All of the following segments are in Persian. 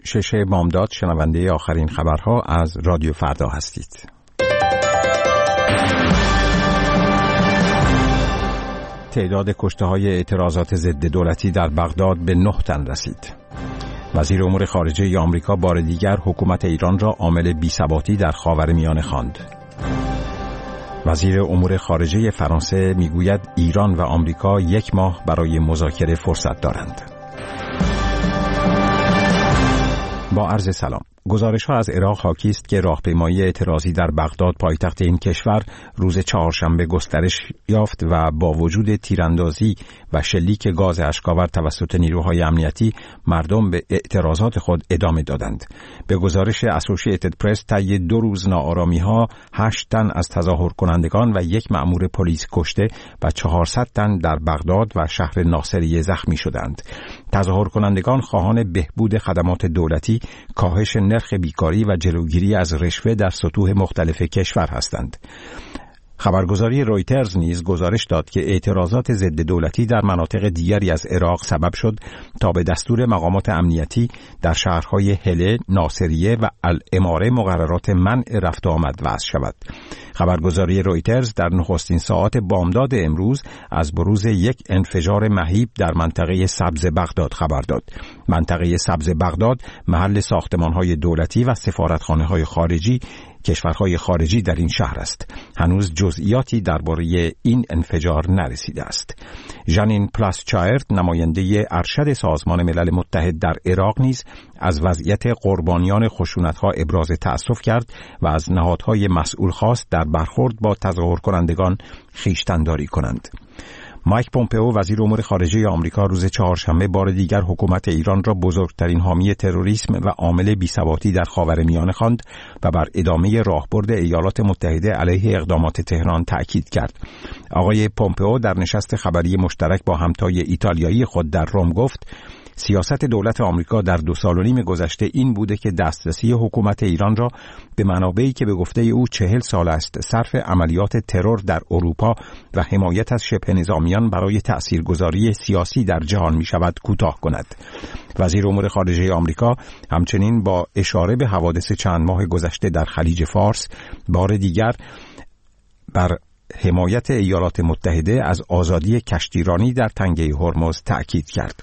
ششه بامداد، شنونده آخرین خبرها از رادیو فردا هستید. تعداد کشته‌های اعتراضات ضد دولتی در بغداد به 9 تن رسید. وزیر امور خارجه آمریکا بار دیگر حکومت ایران را عامل بی‌ثباتی در خاورمیانه خواند. وزیر امور خارجه فرانسه میگوید ایران و آمریکا 1 ماه برای مذاکره فرصت دارند. با عرض سلام. گزارش‌ها از عراق حاکی است که راهپیمایی اعتراضی در بغداد پایتخت این کشور روز چهارشنبه گسترش یافت و با وجود تیراندازی و شلیک گاز اشک‌آور توسط نیروهای امنیتی مردم به اعتراضات خود ادامه دادند. به گزارش اسوسییتد پرس طی 2 روز ناآرامی‌ها 8 تن از تظاهر کنندگان و 1 مأمور پلیس کشته و 400 تن در بغداد و شهر ناصریه زخمی شدند. تظاهر کنندگان خواهان بهبود خدمات دولتی، کاهش نرخ بیکاری و جلوگیری از رشوه در سطوح مختلف کشور هستند. خبرگزاری رویترز نیز گزارش داد که اعتراضات ضد دولتی در مناطق دیگری از عراق سبب شد تا به دستور مقامات امنیتی در شهرهای هله، ناصریه و الاماره مقررات منع رفت و آمد وضع شود. خبرگزاری رویترز در نخستین ساعات بامداد امروز از بروز 1 انفجار مهیب در منطقه سبز بغداد خبر داد. منطقه سبز بغداد محل ساختمان‌های دولتی و سفارتخانه‌های کشورهای خارجی در این شهر است. هنوز جزئیاتی درباره این انفجار نرسیده است. ژانین پلاسچایرد، نماینده ارشد سازمان ملل متحد در عراق نیز از وضعیت قربانیان خشونت‌ها ابراز تأسف کرد و از نهادهای مسئول خواست در برخورد با تظاهر کنندگان خویشتن‌داری کنند. مایک پومپئو، وزیر امور خارجه آمریکا، روز چهارشنبه بار دیگر حکومت ایران را بزرگترین حامی تروریسم و عامل بی‌ثباتی در خاورمیانه خواند و بر ادامه راهبرد ایالات متحده علیه اقدامات تهران تأکید کرد. آقای پومپئو در نشست خبری مشترک با همتای ایتالیایی خود در روم گفت: سیاست دولت آمریکا در 2 سال و نیم گذشته این بوده که دسترسی حکومت ایران را به منابعی که به گفته او 40 سال است صرف عملیات ترور در اروپا و حمایت از شبه نظامیان برای تأثیرگذاری سیاسی در جهان می شود کوتاه کند. وزیر امور خارجه آمریکا همچنین با اشاره به حوادث چند ماه گذشته در خلیج فارس بار دیگر بر حمایت ایالات متحده از آزادی کشتیرانی در تنگه هرمز تأکید کرد.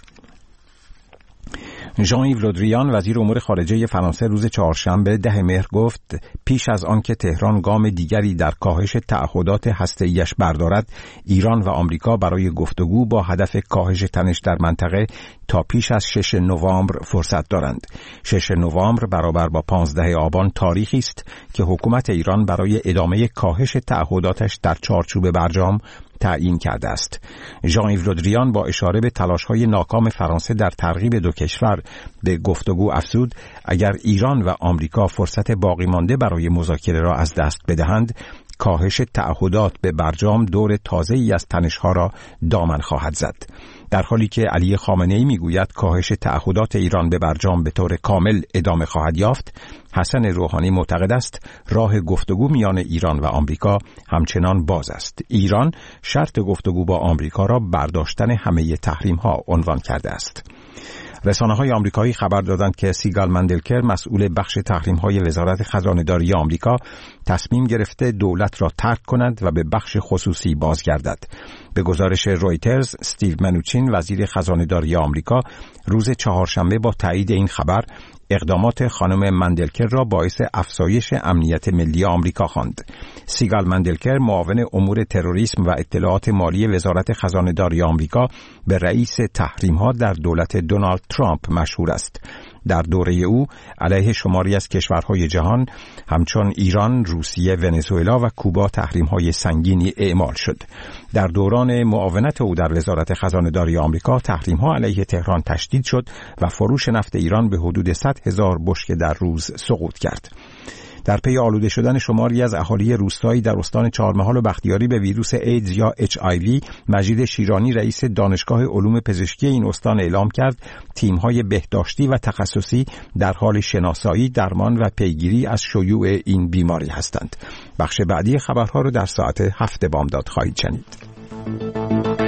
ژان ایو لودریان، وزیر امور خارجه فرانسه، روز چهارشنبه 10 مهر گفت پیش از آن که تهران گام دیگری در کاهش تعهدات هسته‌ایش بردارد، ایران و آمریکا برای گفتگو با هدف کاهش تنش در منطقه تا پیش از 6 نوامبر فرصت دارند. 6 نوامبر برابر با 15 آبان تاریخی است که حکومت ایران برای ادامه کاهش تعهداتش در چارچوب برجام تعیین کرده است. ژان ایو لودریان با اشاره به تلاش‌های ناکام فرانسه در ترغیب 2 کشور به گفتگو افزود: اگر ایران و آمریکا فرصت باقی مانده برای مذاکره را از دست بدهند، کاهش تعهدات به برجام دور تازه‌ای از تنش‌ها را دامن خواهد زد. در حالی که علی خامنه‌ای میگوید کاهش تعهدات ایران به برجام به طور کامل ادامه خواهد یافت، حسن روحانی معتقد است راه گفتگو میان ایران و آمریکا همچنان باز است. ایران شرط گفتگو با آمریکا را برداشتن همه تحریم‌ها عنوان کرده است. رسانه‌های آمریکایی خبر دادند که سیگال مندلکر، مسئول بخش تحریم‌های وزارت خزانه‌داری آمریکا، تصمیم گرفته دولت را ترک کند و به بخش خصوصی بازگردد. به گزارش رویترز، استیو منوچین، وزیر خزانه‌داری آمریکا، روز چهارشنبه با تایید این خبر اقدامات خانم مندلکر را باعث افزایش امنیت ملی آمریکا خواند. سیگال مندلکر، معاون امور تروریسم و اطلاعات مالی وزارت خزانه‌داری آمریکا، به رئیس تحریم‌ها در دولت دونالد ترامپ مشهور است. در دوره او علیه شماری از کشورهای جهان همچون ایران، روسیه، ونزوئلا و کوبا تحریم‌های سنگینی اعمال شد. در دوران معاونت او در وزارت خزانه‌داری آمریکا تحریم‌ها علیه تهران تشدید شد و فروش نفت ایران به حدود 100,000 بشکه در روز سقوط کرد. در پی آلوده شدن شماری از اهالی روستایی در استان چهارمحال و بختیاری به ویروس ایدز یا HIV، مجید شیرانی، رئیس دانشگاه علوم پزشکی این استان، اعلام کرد تیم‌های بهداشتی و تخصصی در حال شناسایی، درمان و پیگیری از شیوع این بیماری هستند. بخش بعدی خبرها رو در ساعت 7 بامداد خواهید شنید.